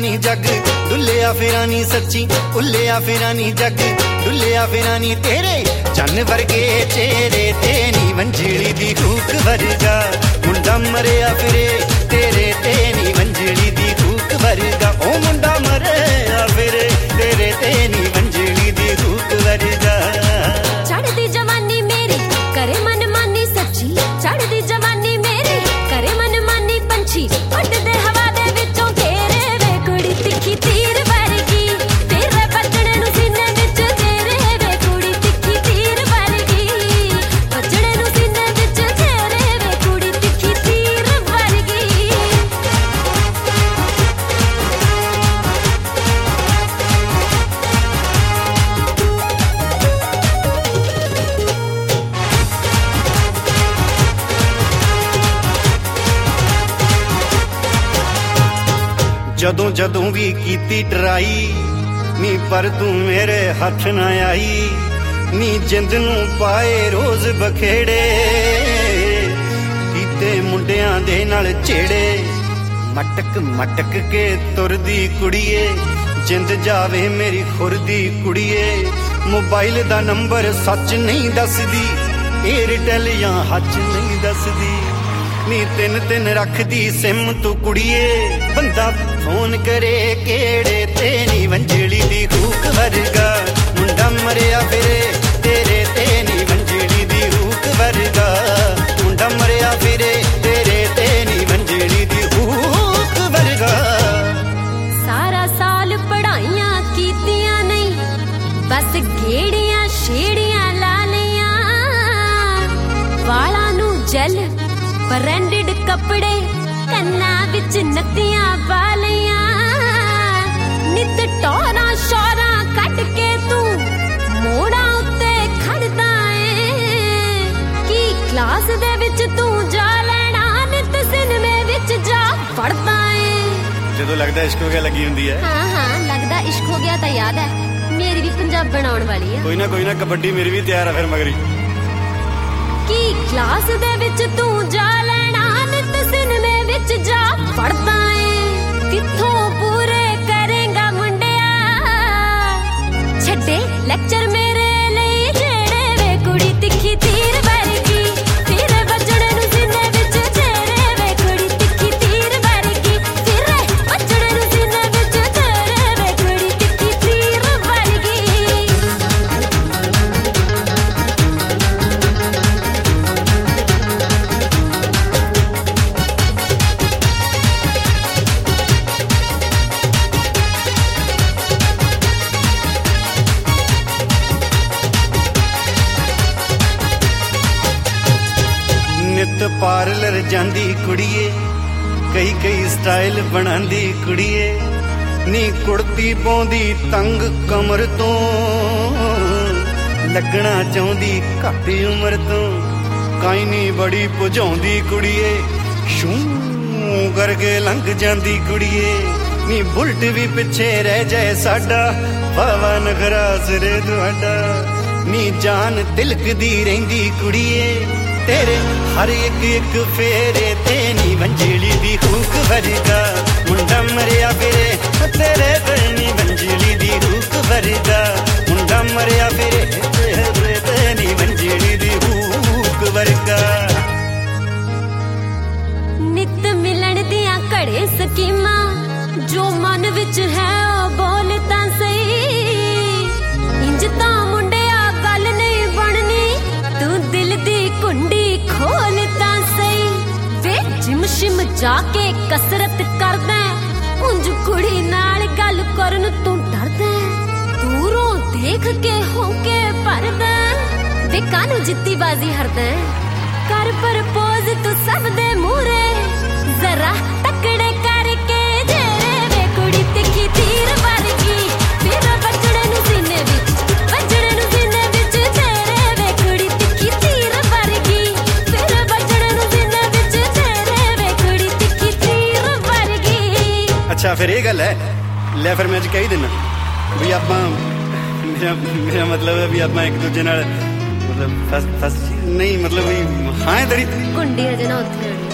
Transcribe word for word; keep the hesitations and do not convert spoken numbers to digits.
ਨੀ ਜੱਗ ਡੁੱਲਿਆ ਫਿਰਾਂ ਨੀ ਸੱਚੀ ਉੱਲਿਆ ਫਿਰਾਂ ਨੀ ਜੱਗ ਡੁੱਲਿਆ ਫਿਰਾਂ ਨੀ ਤੇਰੇ ਚੰਨ ਵਰਗੇ ਚਿਹਰੇ ਤੇ ਨੀ ਮੰਜਲੀ ਦੀ ਹੂਕ ਵਰਗਾ ਮੁੰਡਾ ਮਰਿਆ ਫਿਰੇ ਤੇਰੇ ਤੇ ਨੀ ਮੰਜਲੀ ਦੀ ਹੂਕ ਵਰਗਾ ਉਹ ਮੁੰਡਾ ਮਰਿਆ ਫਿਰੇ ਤੇਰੇ ਤੇ ਨੀ ਮੰਜਲੀ ਦੀ ਹੂਕ ਵਰਗਾ ਚੜ੍ਹਦੀ ਜਵਾਨੀ ਮੇਰੀ ਕਰੇ ਮਨ ਮਾਨੀ ਸੱਚੀ ਚੜ੍ਹਦੀ ਜਵਾਨੀ ਮੇਰੀ ਕਰੇ ਮਨ ਮਾਨੀ ਪੰਛੀ ਉੱਡਦੇ ਹਵਾ ਦੇ ਵਿੱਚੋਂ ਘੇਰੇ ਵੇ ਕੁੜੀ ਤਿੱਖੀ ਤੀਰ ਵਰਗੀ ਤੇਰੇ ਵੱਜਣੇ ਨੂੰ ਸੀਨੇ ਵਿੱਚ ਤੇਰੇ ਵੇ ਕੁੜੀ ਤਿੱਖੀ ਤੀਰ ਵਰਗੀ ਵੱਜਣੇ ਨੂੰ ਸੀਨੇ ਵਿੱਚ ਤੇਰੇ ਵੇ ਕੁੜੀ ਤਿੱਖੀ ਤੀਰ ਵਰਗੀ ਜਦੋਂ ਜਦੋਂ ਵੀ ਕੀਤੀ ਟਰਾਈ ਨੀ ਪਰ ਤੂੰ ਮੇਰੇ ਹੱਥ ਨਾ ਆਈ ਨੀ ਜਿੰਦ ਨੂੰ ਪਾਏ ਰੋਜ਼ ਬਖੇੜੇ ਕੀਤੇ ਮੁੰਡਿਆਂ ਦੇ ਨਾਲ ਛੇੜੇ ਮਟਕ ਮਟਕ ਕੇ ਤੁਰਦੀ ਕੁੜੀਏ ਜਿੰਦ ਜਾਵੇ ਮੇਰੀ ਖੁਰਦੀ ਕੁੜੀਏ ਮੋਬਾਈਲ ਦਾ ਨੰਬਰ ਸੱਚ ਨਹੀਂ ਦੱਸਦੀ ਏਅਰਟੈਲ ਜਾਂ ਹੱਚ ਨਹੀਂ ਦੱਸਦੀ ਨੀ ਤਿੰਨ ਤਿੰਨ ਰੱਖਦੀ ਸਿਮ ਤੂੰ ਕੁੜੀਏ ਬੰਦਾ ਫੋਨ ਕਰੇ ਕਿਹੜੇ ਤੇ ਨੀ ਮੰਜਲੀ ਦੀ ਹੂਕ ਵਰਗਾ ਮੁੰਡਾ ਮਰਿਆ ਫਿਰੇ ਤੇਰੇ ਤੇ ਨੀ ਮੰਜਲੀ ਦੀ ਹੂਕ ਵਰਗਾ ਮੁੰਡਾ ਮਰਿਆ ਫਿਰੇ ਤੇਰੇ ਤੇ ਨੀ ਮੰਜਲੀ ਦੀ ਹੂਕ ਵਰਗਾ ਸਾਰਾ ਸਾਲ ਪੜ੍ਹਾਈਆਂ ਕੀਤੀਆਂ ਨਹੀਂ ਬਸ ਗੇੜੀਆਂ ਛੇੜੀਆਂ ਲਾ ਲਈਆਂ ਵਾਲਾਂ ਨੂੰ ਜੈਲ ਬ੍ਰਾਂਡਡ ਕੱਪੜੇ ਕੰਨਾਂ ਵਿੱਚ ਨੱਤੀਆਂ ਪਾ ਲਈਆਂ ਨਿੱਤ ਟੋਰਾਂ ਸ਼ੋਰਾਂ ਕੱਢ ਕੇ ਤੂੰ ਮੋੜਾਂ ਉੱਤੇ ਖੜਦਾ ਏ ਕੀ ਕਲਾਸ ਦੇ ਵਿੱਚ ਤੂੰ ਜਾ ਲੈਣਾ ਨਿੱਤ ਸਿਨੇਮੇ ਵਿੱਚ ਜਾ ਪੜਦਾ ਏ ਜਦੋਂ ਲੱਗਦਾ ਇਸ਼ਕ ਹੋ ਗਿਆ ਲੱਗੀ ਹੁੰਦੀ ਹੈ ਹਾਂ ਹਾਂ ਲੱਗਦਾ ਇਸ਼ਕ ਹੋ ਗਿਆ ਤਾਂ ਯਾਦ ਹੈ ਮੇਰੀ ਵੀ ਪੰਜਾਬ ਬਣਾਉਣ ਵਾਲੀ ਆ ਕੋਈ ਨਾ ਕੋਈ ਨਾ ਕਬੱਡੀ ਮੇਰੀ ਵੀ ਤਿਆਰ ਆ ਫਿਰ ਮਗਰੀ ਕੀ ਕਲਾਸ ਦੇ ਵਿੱਚ ਤੂੰ ਜਾ ਲੈਣਾ ਨਿੱਤ ਸਿਨੇਮੇ ਵਿੱਚ ਜਾ ਪੜਦਾ ਏ ਕਿੱਥੋਂ ਪੂਰੇ ਕਰੇਗਾ ਮੁੰਡਿਆ ਛੱਡੇ ਲੈਕਚਰ ਮੇਰੇ ਲਈ ਜਿਹੜੇ ਵੇ ਕੁੜੀ ਤਿੱਖੀ ਤੀਰ ਵਰਗੀ ਤੇਰੇ ਵੱਜਣੇ ਨੂੰ ਸੀਨੇ ਵਿੱਚ ਤੇਰੇ ਵੇ ਕੁੜੀ ਤਿੱਖੀ ਤੀਰ ਵਰਗੀ ਤੇਰੇ ਵੱਜਣੇ ਨੂੰ ਸੀਨੇ ਵਿੱਚ ਤੇਰੇ ਵੇ ਕੁੜੀ ਤਿੱਖੀ ਤੀਰ ਵਰਗੀ ਨਿੱਤ ਪਾਰਲਰ ਜਾਂਦੀ ਕੁੜੀਏ ਕਈ ਕਈ ਸਟਾਈਲ ਬਣਾਉਂਦੀ ਕੁੜੀਏ ਨੀ ਕੁੜਤੀ ਪਾਉਂਦੀ ਤੰਗ ਕਮਰ ਤੋਂ ਲੱਗਣਾ ਚਾਹੁੰਦੀ ਘੱਟ ਉਮਰ ਤੋਂ ਕਾਈ ਨੀ ਬੜੀ ਭੁਜਾਉਂਦੀ ਕੁੜੀਏ ਸ਼ੂ ਕਰਕੇ ਲੰਘ ਜਾਂਦੀ ਕੁੜੀਏ ਨੀ ਬੁਲਟ ਵੀ ਪਿੱਛੇ ਰਹਿ ਜਾਏ ਸਾਡਾ ਵਾਵਾ ਨਖਰਾ ਸਿਰੇ ਤੁਹਾਡਾ ਨੀ ਜਾਨ ਤਿਲਕਦੀ ਰਹਿੰਦੀ ਕੁੜੀਏ ਤੇਰੇ ਹਰ ਇੱਕ ਇੱਕ ਫੇਰੇ ਤੇ ਨੀ ਮੰਜਲੀ ਦੀ ਹੂਕ ਵਰਗਾ ਮੁੰਡਾ ਮਰਿਆ ਫਿਰੇ ਤੇਰੇ ਤੇ ਨੀ ਮੰਜਲੀ ਦੀ ਹੂਕ ਵਰਗਾ ਮੁੰਡਾ ਮਰਿਆ ਫਿਰੇ ਤੇਰੇ ਤੇ ਨੀ ਮੰਜਲੀ ਦੀ ਹੂਕ ਵਰਗਾ ਨਿੱਤ ਮਿਲਣ ਦੀਆਂ ਘੜੇ ਸਕੀਮਾਂ ਜੋ ਮਨ ਵਿੱਚ ਹੈ ਉਹ ਬੋਲ ਤਾਂ ਸਹੀ ਇੰਜ ਤਾਂ ਮੁੰਡਿਆ ਗੱਲ ਨਹੀਂ ਬਣਨੀ ਤੂੰ ਦਿਲ ਦੀ ਕੁੰਡੀ ਖੋਲ ਤਾਂ ਸਹੀ ਵੇ ਜਿਮ ਸ਼ਿਮ ਜਾ ਕੇ ਕਸਰਤ ਕਰਦਾ ਉਂਝ ਕੁੜੀ ਨਾਲ ਗੱਲ ਕਰਨ ਤੂੰ ਡਰਦਾ ਦੂਰੋਂ ਦੇਖ ਕੇ ਹੋ ਕੇ ਭਰਦਾ ਵੇ ਕਾਨੂੰ ਜਿੱਤੀ ਬਾਜ਼ੀ ਹਰਦਾ ਕਰ ਪ੍ਰਪੋਜ਼ ਤੂੰ ਸਭ ਦੇ ਮੂਹਰੇ ਜ਼ਰਾ ਤਕੜੇ ਕਰਕੇ ਜਿਹੜੇ ਵੇ ਕੁੜੀ ਤਿੱਖੀ ਤੀਰ ਵਰਗੀ ਫਿਰ ਵੱਜਣੇ ਨੂੰ ਸੀਨੇ ਵਿੱਚ ਵੱਜਣੇ ਨੂੰ ਸੀਨੇ ਵਿੱਚ ਤੇਰੇ ਵੇ ਕੁੜੀ ਤਿੱਖੀ ਤੀਰ ਵਰਗੀ ਫਿਰ ਵੱਜਣੇ ਨੂੰ ਸੀਨੇ ਵਿੱਚ ਤੇਰੇ ਵੇ ਕੁੜੀ ਤਿੱਖੀ ਤੀਰ ਵਰਗੀ ਅੱਛਾ ਫਿਰ ਇਹ ਗੱਲ ਹੈ ਲੈ ਫਿਰ ਮੈਂ ਅੱਜ ਕਹਿ ਦਿੰਦਾ ਵੀ ਆਪਾਂ ਮੇਰਾ ਮੇਰਾ ਮਤਲਬ ਹੈ ਵੀ ਆਪਾਂ ਇੱਕ ਦੂਜੇ ਨਾਲ ਮਤਲਬ ਫਸ ਫਸ ਨਹੀਂ ਮਤਲਬ ਵੀ ਹਾਂ ਤੇਰੀ ਕੁੰਡੀ ਹਜੇ ਨਾ ਉੱਥੇ